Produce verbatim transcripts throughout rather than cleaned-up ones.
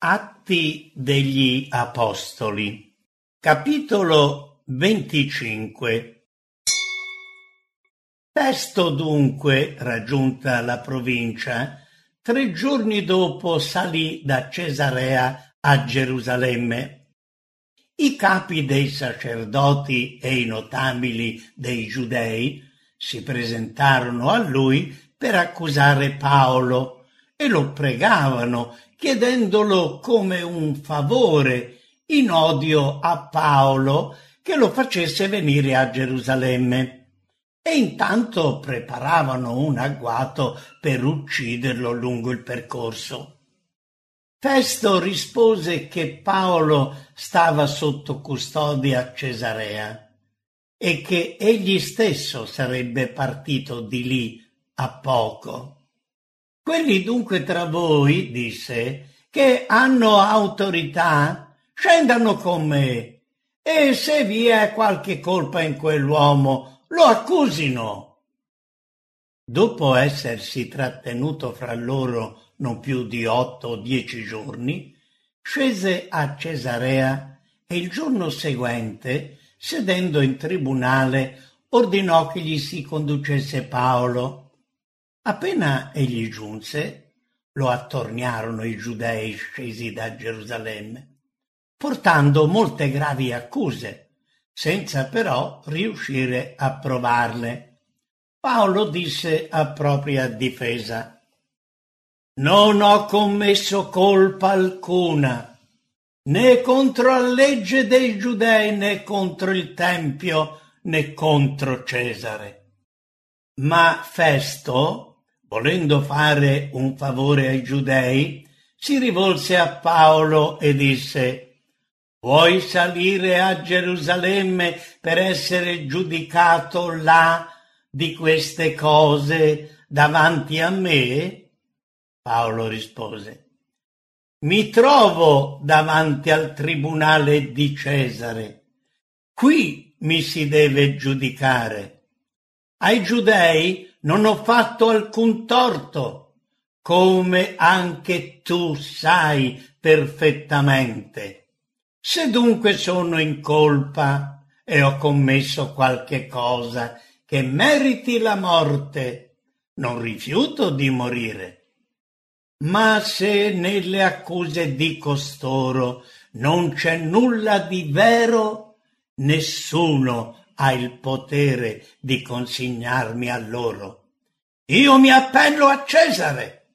Atti degli Apostoli, capitolo venticinque. Festo dunque, raggiunta la provincia, tre giorni dopo salì da Cesarea a Gerusalemme. I capi dei sacerdoti e i notabili dei giudei si presentarono a lui per accusare Paolo e lo pregavano, chiedendolo come un favore, in odio a Paolo, che lo facesse venire a Gerusalemme. E intanto preparavano un agguato per ucciderlo lungo il percorso. Festo rispose che Paolo stava sotto custodia a Cesarea e che egli stesso sarebbe partito di lì a poco. Quelli dunque tra voi, disse, che hanno autorità, scendano con me, e se vi è qualche colpa in quell'uomo, lo accusino. Dopo essersi trattenuto fra loro non più di otto o dieci giorni, scese a Cesarea e il giorno seguente, sedendo in tribunale, ordinò che gli si conducesse Paolo. Appena egli giunse, lo attorniarono i giudei scesi da Gerusalemme, portando molte gravi accuse, senza però riuscire a provarle. Paolo disse a propria difesa: «Non ho commesso colpa alcuna, né contro la legge dei giudei, né contro il Tempio, né contro Cesare». Ma Festo, volendo fare un favore ai giudei, si rivolse a Paolo e disse: «Vuoi salire a Gerusalemme per essere giudicato là di queste cose davanti a me?» Paolo rispose: «Mi trovo davanti al tribunale di Cesare. Qui mi si deve giudicare. Ai giudei non ho fatto alcun torto, come anche tu sai perfettamente. Se dunque sono in colpa e ho commesso qualche cosa che meriti la morte, non rifiuto di morire. Ma se nelle accuse di costoro non c'è nulla di vero, nessuno ha il potere di consegnarmi a loro. Io mi appello a Cesare».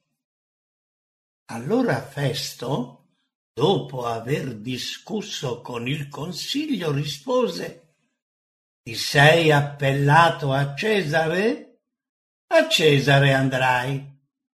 Allora Festo, dopo aver discusso con il consiglio, rispose: «Ti sei appellato a Cesare? A Cesare andrai».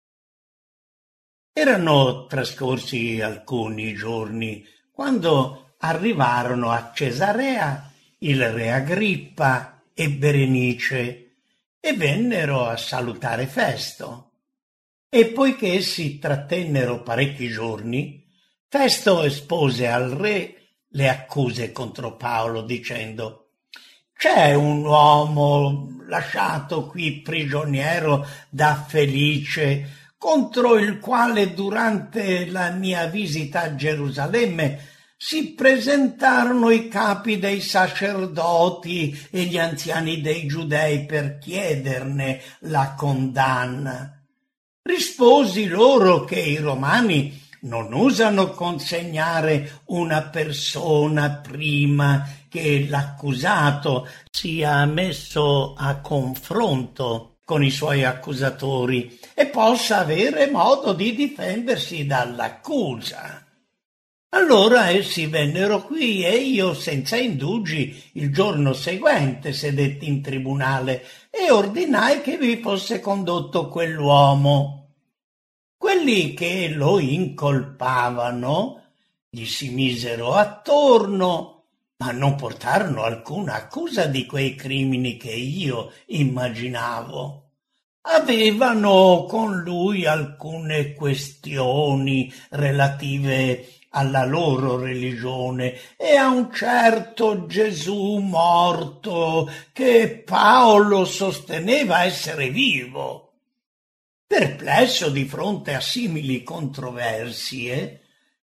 Erano trascorsi alcuni giorni quando arrivarono a Cesarea il re Agrippa e Berenice e vennero a salutare Festo. E poiché si trattennero parecchi giorni, Festo espose al re le accuse contro Paolo, dicendo: «C'è un uomo lasciato qui prigioniero da Felice, contro il quale durante la mia visita a Gerusalemme si presentarono i capi dei sacerdoti e gli anziani dei giudei per chiederne la condanna. Risposi loro che i romani non usano consegnare una persona prima che l'accusato sia messo a confronto con i suoi accusatori e possa avere modo di difendersi dall'accusa. Allora essi vennero qui e io, senza indugi, il giorno seguente sedetti in tribunale e ordinai che vi fosse condotto quell'uomo. Quelli che lo incolpavano gli si misero attorno, ma non portarono alcuna accusa di quei crimini che io immaginavo. Avevano con lui alcune questioni relative alla loro religione e a un certo Gesù morto che Paolo sosteneva essere vivo. Perplesso di fronte a simili controversie,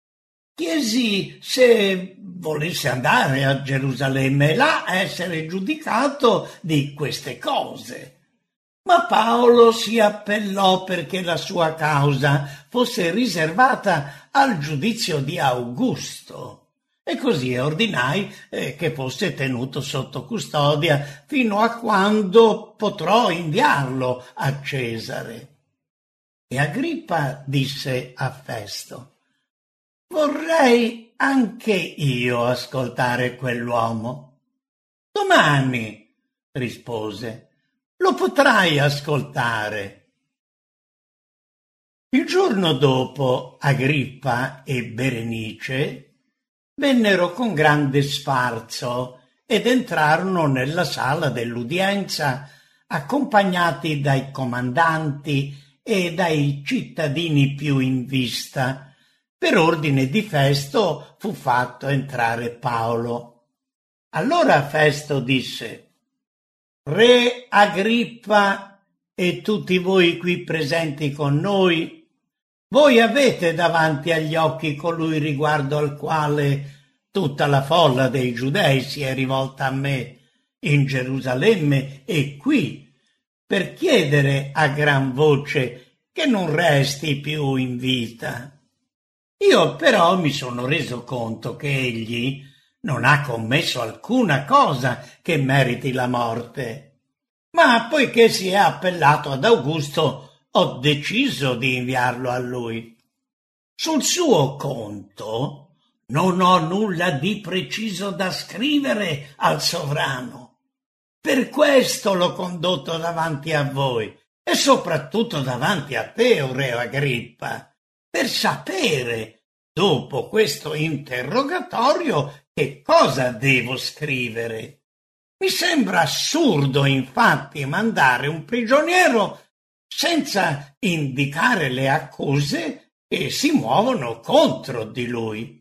chiesi se volesse andare a Gerusalemme e là essere giudicato di queste cose. Ma Paolo si appellò perché la sua causa fosse riservata al giudizio di Augusto. E così ordinai eh, che fosse tenuto sotto custodia fino a quando potrò inviarlo a Cesare. E Agrippa disse a Festo: vorrei anche io ascoltare quell'uomo. Domani, rispose, lo potrai ascoltare. Il giorno dopo Agrippa e Berenice vennero con grande sfarzo ed entrarono nella sala dell'udienza accompagnati dai comandanti e dai cittadini più in vista. Per ordine di Festo fu fatto entrare Paolo. Allora Festo disse: Re Agrippa e tutti voi qui presenti con noi, voi avete davanti agli occhi colui riguardo al quale tutta la folla dei giudei si è rivolta a me in Gerusalemme e qui per chiedere a gran voce che non resti più in vita. Io però mi sono reso conto che egli non ha commesso alcuna cosa che meriti la morte, ma poiché si è appellato ad Augusto ho deciso di inviarlo a lui. Sul suo conto non ho nulla di preciso da scrivere al sovrano. Per questo l'ho condotto davanti a voi e soprattutto davanti a te, o re Agrippa, per sapere, dopo questo interrogatorio, che cosa devo scrivere. Mi sembra assurdo, infatti, mandare un prigioniero senza indicare le accuse che si muovono contro di lui.